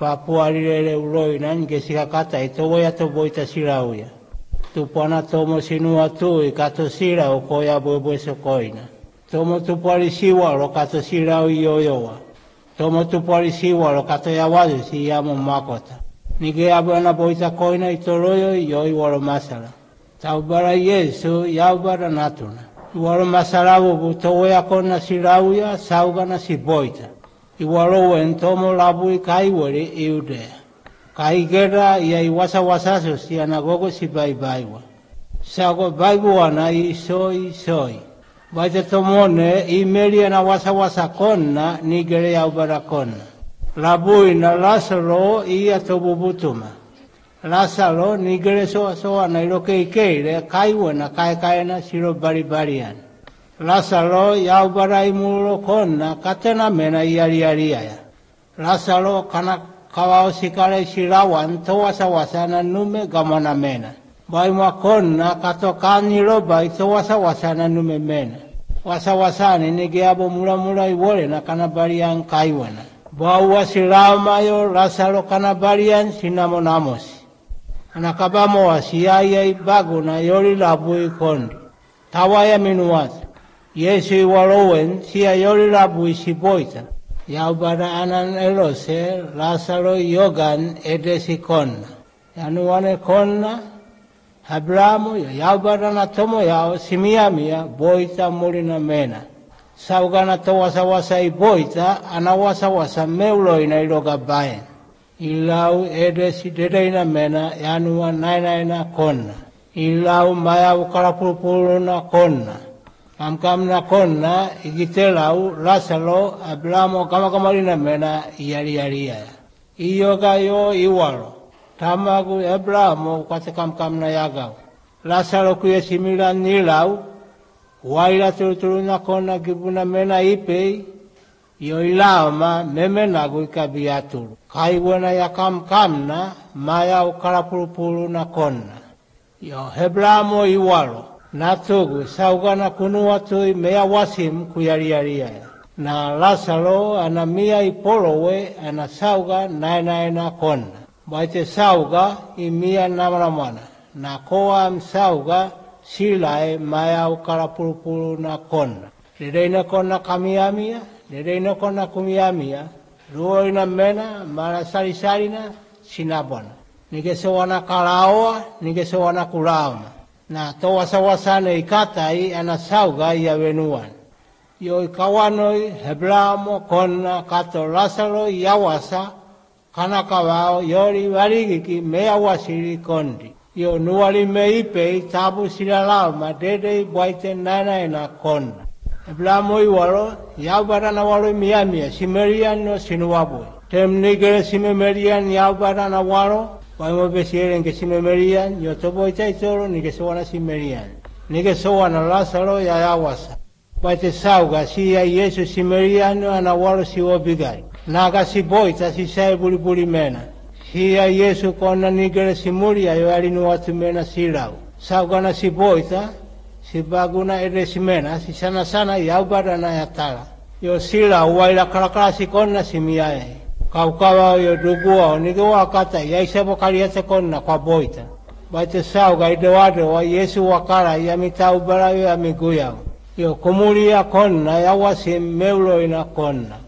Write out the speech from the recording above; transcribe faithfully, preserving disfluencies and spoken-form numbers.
papuarirere uloina nge sikakata ito ya to boita sirauya. Tupana tomo sinua tu i kato sira o koya bwebwe sokoina. Tomo tupuari siwa ro kato sirau yoyowa. Tomo tupuari siwa ro kato yawazu si yamo makota. Nige abana boita koina ito royo yoi waro masala. Taubara Yesu yaubara natuna. Iwaro masalabu butowe ya kona sirauya saugana si boita. Iwaro wen tomo labu i kaiwere iudea. Kaigera ia iwasa wasaso si anagogo si baibaiwa. Sago baibuana i soi soi. Baita tomone i meri ana wasa wasa konna nigere yaubara konna. Labui na Lazaro ia tobubutuma. Lazaro nigere soa soa na iroke ikeire kaiwe na kai kai na siro bari barian. Lazaro yaubara imuro konna katena mena iari iari aya. Lazaro kana kawao sikare sirawan to wasa wasa na nume gamana mena. Bai makonna kato kaniro bai to wasa wasa na nume mena. Wasa wasa ni nigeabo mura mura iwole na kana barian kaiwana. Bawa sirama yo Lazaro kana barian sinamo namosi. Anakabamo wa siyaya ibago na yori labu ikondi. Tawaya minuwatu. Yesu iwalowen siya yori labu isiboita. Yaubara anan elose Lazaro yogan edesi konna. Yanuwane konna. Abrahamu yaubara na tomo yao simiyamia boita mulina mena. Saugana to wasa wasa iboita ana wasa wasa meulo ina iloga baen. Ilau edesi dedeina mena yanuwa naina ina konna. Ilau maya ukarapulupulu na konna. Kamkam na konna igitelau Lazaro Abrahamu kama kamarina mena iyari yari ya. Iyoga yo iwalo. Tamagu Abrahamu kwate kamkam na yagau. Lazaro kuya simila nilau. Waila turuturu na kona gibuna mena ipei. Yo ilaoma memenagu ikabiaturu. Kaiwana ya kamkam na maya ukarapulupulu na konna. Yo Abrahamu iwalo. Natugu saugana kunua tui mea wasim kuyariaria. Na Lazaro ana mia ipolowe ana sauga naina ina konna. Baite sauga imia namanamana. Na koa msauga silae maya ukarapulupulu na konna. Lireina konna kamiamia, lireina konna kumiamia. Ruo ina mena mara sari sarina sinabona. Nigesewana kalaoa, nigesewana kulaoma. Na to wasa wasane ikatai ana sauga ya wenuan. Yo ikawanoi Abrahamu konna kato Lazaro yawasa kana kawao yori warigiki mea wasiri kondi. Yo nuwali meipe tabu silalama dede boite nana ina konna. Abrahamu iwalo yaubara na walo miamia simerian no sinuwabu. Tem nigere simerian yaubara na walo. Waimo besieren que simerian yo tobo itaitoro ni que sowana simerian. Ni que sowana Lazaro ya yawasa. Baite sauga si ya Yesu simerian ana walo si wobigai. Naga si boita si sai buri buri mena. Si ya Yesu kona nigere simuria yo alinu watu mena silau. Sauga na si boita si baguna ere simena si sana sana yaubara na yatala. Yo silau waila karakara si kona simiae. Kaukawa yo dugua nige wakata yaisebo kaliate konna kwa boita. Baite sauga idewade wa Yesu wakara ya mitau barayo ya miguya. Yo kumulia konna ya wasi meulo ina konna.